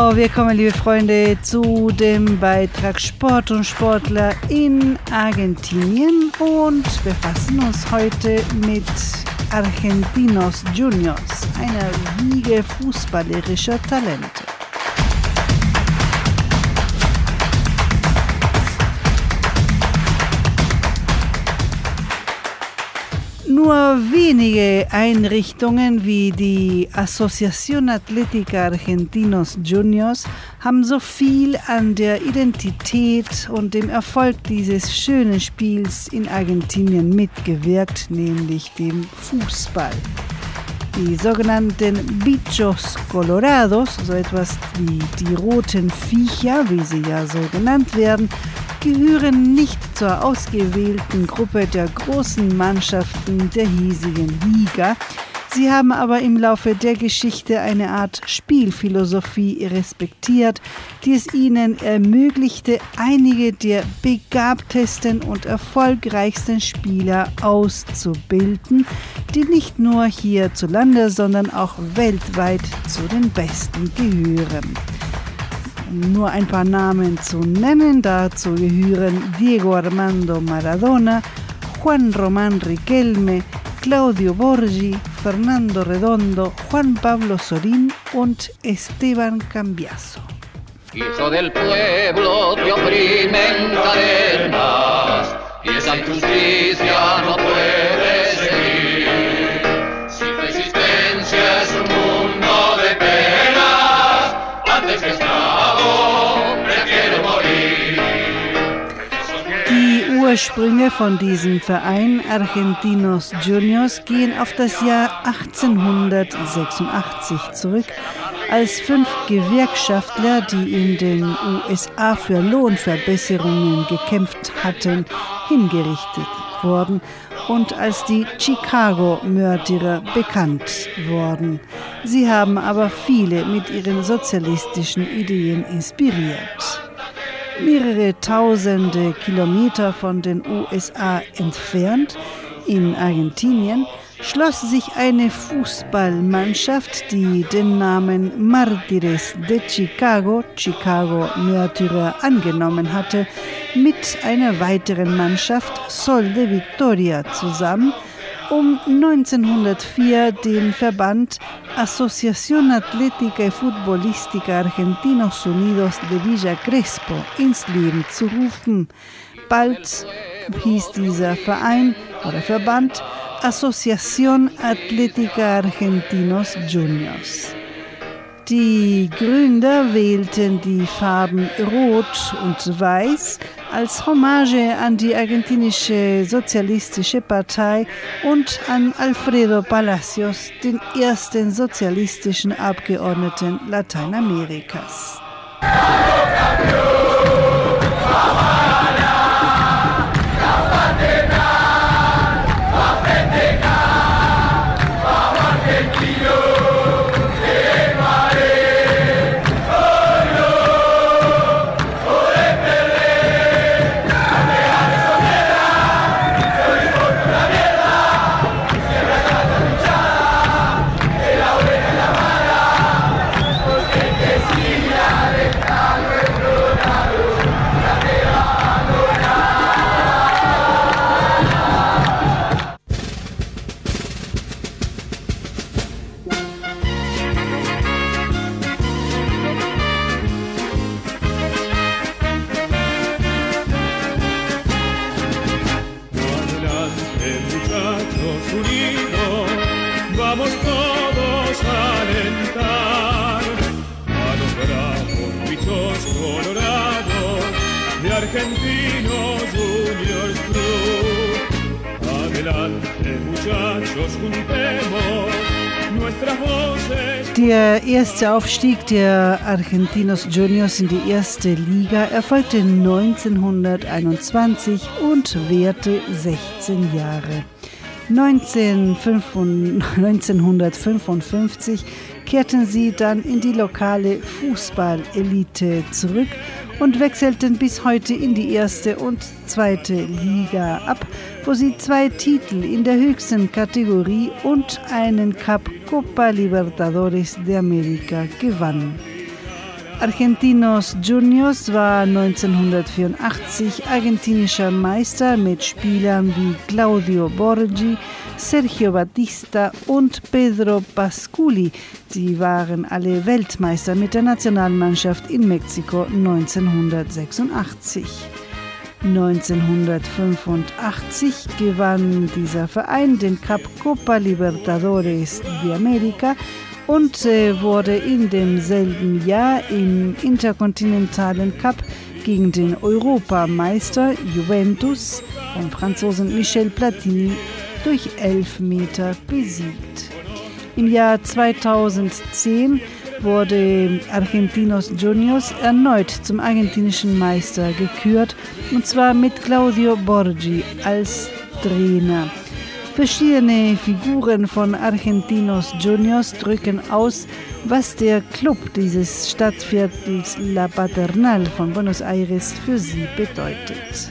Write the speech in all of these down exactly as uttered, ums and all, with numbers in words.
So, wir kommen, liebe Freunde, zu dem Beitrag Sport und Sportler in Argentinien und befassen uns heute mit Argentinos Juniors, einer Wiege fußballerischer Talente. Nur wenige Einrichtungen wie die Asociación Atlética Argentinos Juniors haben so viel an der Identität und dem Erfolg dieses schönen Spiels in Argentinien mitgewirkt, nämlich dem Fußball. Die sogenannten Bichos Colorados, so etwas wie die roten Viecher, wie sie ja so genannt werden, gehören nicht zur ausgewählten Gruppe der großen Mannschaften der hiesigen Liga. Sie haben aber im Laufe der Geschichte eine Art Spielphilosophie respektiert, die es ihnen ermöglichte, einige der begabtesten und erfolgreichsten Spieler auszubilden, die nicht nur hierzulande, sondern auch weltweit zu den Besten gehören. Um nur ein paar Namen zu nennen, dazu gehören Diego Armando Maradona, Juan Román Riquelme, Claudio Borgi, Fernando Redondo, Juan Pablo Sorín und Esteban Cambiaso. Hijo del pueblo, te oprimen cadenas y esa injusticia no puede seguir. Si tu existencia es un mundo de penas, antes que esclavo, prefiero morir. Die Ursprünge von diesem Verein Argentinos Juniors gehen auf das Jahr achtzehnhundertsechsundachtzig zurück, als fünf Gewerkschaftler, die in den U S A für Lohnverbesserungen gekämpft hatten, hingerichtet wurden und als die Chicago-Mörderer bekannt wurden. Sie haben aber viele mit ihren sozialistischen Ideen inspiriert. Mehrere tausende Kilometer von den U S A entfernt, in Argentinien, schloss sich eine Fußballmannschaft, die den Namen Mártires de Chicago, Chicago-Märtyrer, angenommen hatte, mit einer weiteren Mannschaft, Sol de Victoria, zusammen, um neunzehnhundertvier den Verband Asociación Atlética y Futbolística Argentinos Unidos de Villa Crespo ins Leben zu rufen. Bald hieß dieser Verein oder Verband Asociación Atlética Argentinos Juniors. Die Gründer wählten die Farben Rot und Weiß als Hommage an die argentinische Sozialistische Partei und an Alfredo Palacios, den ersten sozialistischen Abgeordneten Lateinamerikas. Argentinos Juniors Club. Adelante, muchachos, juntemos nuestras voces. Der erste Aufstieg der Argentinos Juniors in die erste Liga erfolgte neunzehnhunderteinundzwanzig und währte sechzehn Jahre. neunzehnhundertfünfundfünfzig kehrten sie dann in die lokale Fußballelite zurück und wechselten bis heute in die erste und zweite Liga ab, wo sie zwei Titel in der höchsten Kategorie und einen Cup Copa Libertadores de América gewannen. Argentinos Juniors war neunzehnhundertvierundachtzig argentinischer Meister mit Spielern wie Claudio Borghi, Sergio Batista und Pedro Pasculi. Sie waren alle Weltmeister mit der Nationalmannschaft in Mexiko neunzehnhundertsechsundachtzig. neunzehnhundertfünfundachtzig gewann dieser Verein den Cup Copa Libertadores de América und äh, wurde in demselben Jahr im Interkontinentalen Cup gegen den Europameister Juventus vom Franzosen Michel Platini durch Elfmeter besiegt. Im Jahr zweitausendzehn wurde Argentinos Juniors erneut zum argentinischen Meister gekürt, und zwar mit Claudio Borghi als Trainer. Verschiedene Figuren von Argentinos Juniors drücken aus, was der Club dieses Stadtviertels La Paternal von Buenos Aires für sie bedeutet.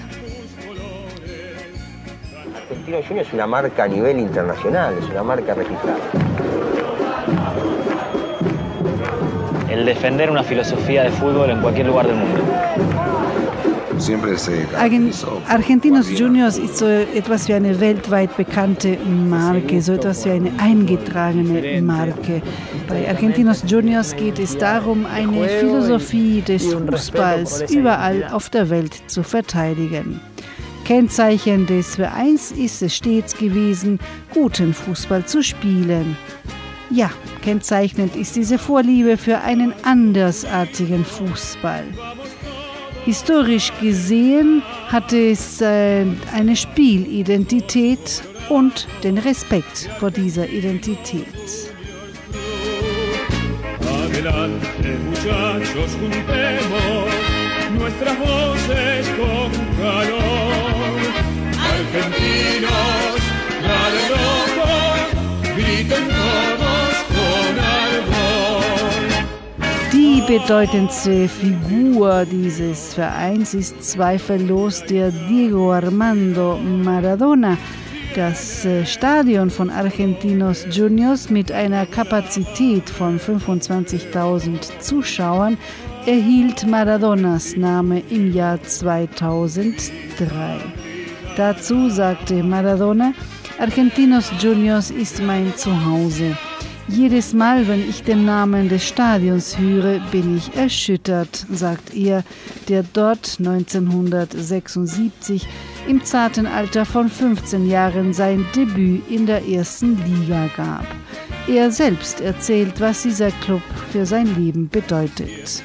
Argentinos Juniors es una marca a nivel internacional, es una marca registrada. El defender una filosofía de fútbol en cualquier lugar del mundo. Argentinos Juniors ist so etwas wie eine weltweit bekannte Marke, so etwas wie eine eingetragene Marke. Bei Argentinos Juniors geht es darum, eine Philosophie des Fußballs überall auf der Welt zu verteidigen. Kennzeichen des Vereins ist es stets gewesen, guten Fußball zu spielen. Ja, kennzeichnend ist diese Vorliebe für einen andersartigen Fußball. Historisch gesehen hatte es äh, eine Spielidentität und den Respekt vor dieser Identität. Adelante, muchachos, juntemos nuestras voces con calor. Argentinos, dale rojo, griten todos con ardor. Die bedeutendste Figur dieses Vereins ist zweifellos der Diego Armando Maradona. Das Stadion von Argentinos Juniors mit einer Kapazität von fünfundzwanzigtausend Zuschauern erhielt Maradonas Name im Jahr zweitausenddrei. Dazu sagte Maradona: Argentinos Juniors ist mein Zuhause. Jedes Mal, wenn ich den Namen des Stadions höre, bin ich erschüttert, sagt er, der dort neunzehnhundertsechsundsiebzig im zarten Alter von fünfzehn Jahren sein Debüt in der ersten Liga gab. Er selbst erzählt, was dieser Club für sein Leben bedeutet.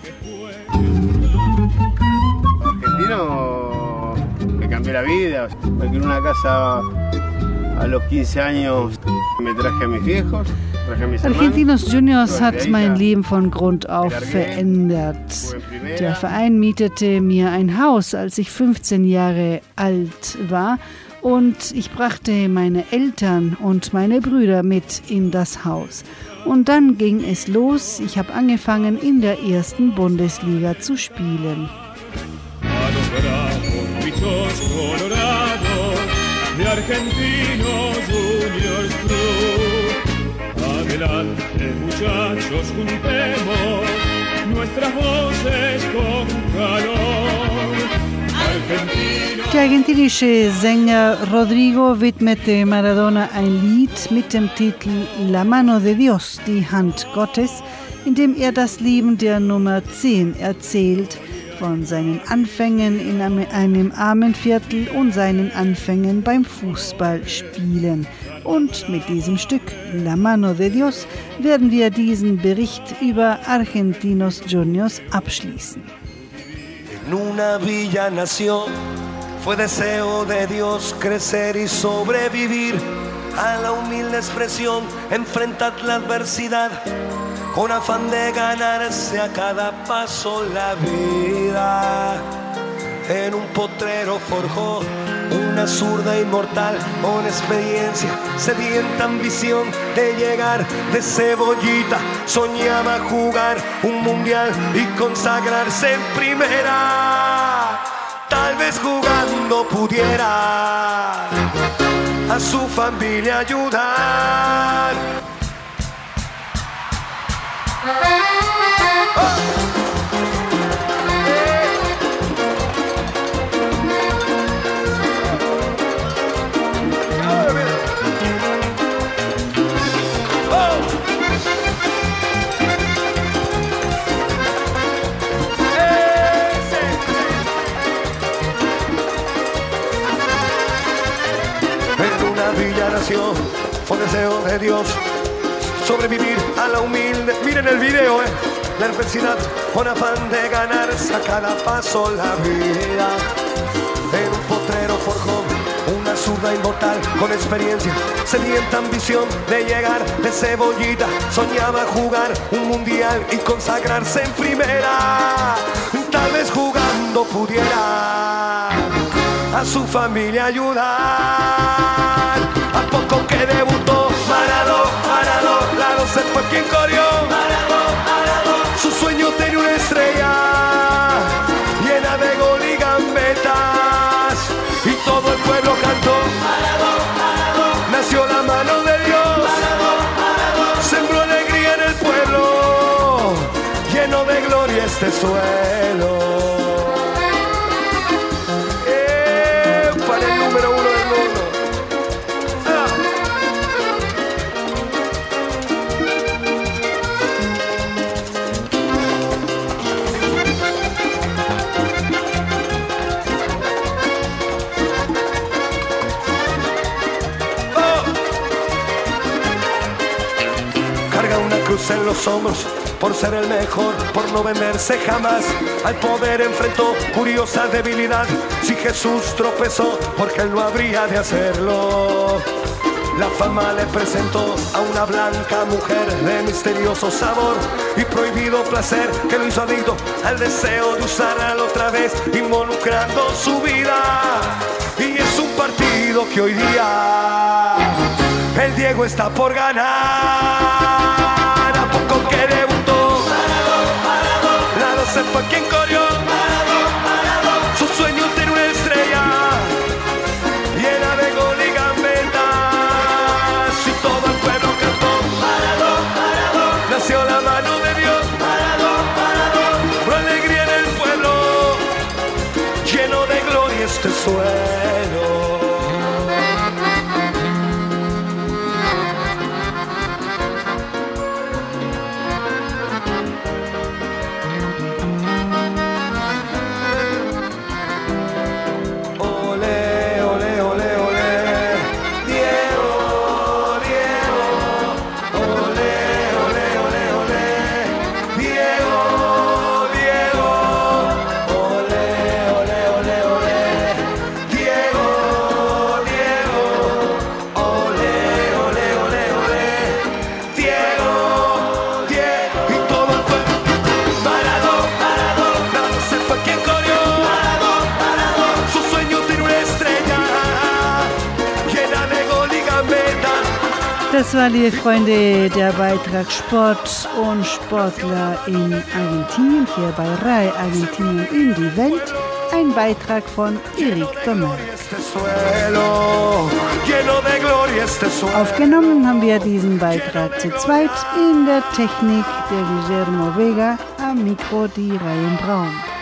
Argentino me cambió la vida, porque en una casa a los quince años me traje a mis viejos. Argentinos Juniors hat mein Leben von Grund auf verändert. Der Verein mietete mir ein Haus, als ich fünfzehn Jahre alt war, und ich brachte meine Eltern und meine Brüder mit in das Haus. Und dann ging es los. Ich habe angefangen, in der ersten Bundesliga zu spielen. Adelante, muchachos, juntemos nuestras voces con calor. Argentinos. Der argentinische Sänger Rodrigo widmete Maradona ein Lied mit dem Titel La Mano de Dios, die Hand Gottes, in dem er das Leben der Nummer zehn erzählt, von seinen Anfängen in einem armen Viertel und seinen Anfängen beim Fußballspielen. Und mit diesem Stück La Mano de Dios werden wir diesen Bericht über Argentinos Juniors abschließen. En una villa nació, fue deseo de Dios crecer y sobrevivir. A la humilde expresión enfrentar la adversidad, con afán de ganarse a cada paso la vida. En un potrero forjó una zurda inmortal, con experiencia, sedienta ambición de llegar de cebollita. Soñaba jugar un mundial y consagrarse en primera. Tal vez jugando pudiera a su familia ayudar. ¡Oh! nació, fue deseo de Dios sobrevivir a la humilde. Miren el video, eh. La adversidad con afán de ganarse a cada paso la vida. En un potrero forjó una zurda inmortal con experiencia, sedienta ambición de llegar de cebollita. Soñaba jugar un mundial y consagrarse en primera. Tal vez jugando pudiera a su familia ayudar. A poco que debutó Maradó, Maradó, Lalo se fue quien corrió. Maradó, Maradó, su sueño tenía una estrella llena de gol y gambetas, y todo el pueblo cantó. Maradó, Maradó, nació la mano de Dios. Maradó, Maradó, sembró alegría en el pueblo, lleno de gloria este suelo. En los hombros, por ser el mejor, por no venderse jamás. Al poder enfrentó curiosa debilidad. Si Jesús tropezó, porque él no habría de hacerlo. La fama le presentó a una blanca mujer de misterioso sabor y prohibido placer, que lo hizo adicto al deseo de usarla otra vez, involucrando su vida. Y es un partido que hoy día el Diego está por ganar. Que debutó Maradó, Maradó, Lalo se fue quien corrió. Maradó, Maradó, su sueño tiene una estrella llena de gol y gambetas, y todo el pueblo cantó. Maradó, Maradó, nació la mano de Dios. Maradó, Maradó, por alegría en el pueblo, lleno de gloria este suelo. Das war, liebe Freunde, der Beitrag Sport und Sportler in Argentinien, hier bei R A I Argentinien in die Welt. Ein Beitrag von Eric Domel. Aufgenommen haben wir diesen Beitrag zu zweit, in der Technik der Guillermo Vega, am Mikro die Ryan Braun.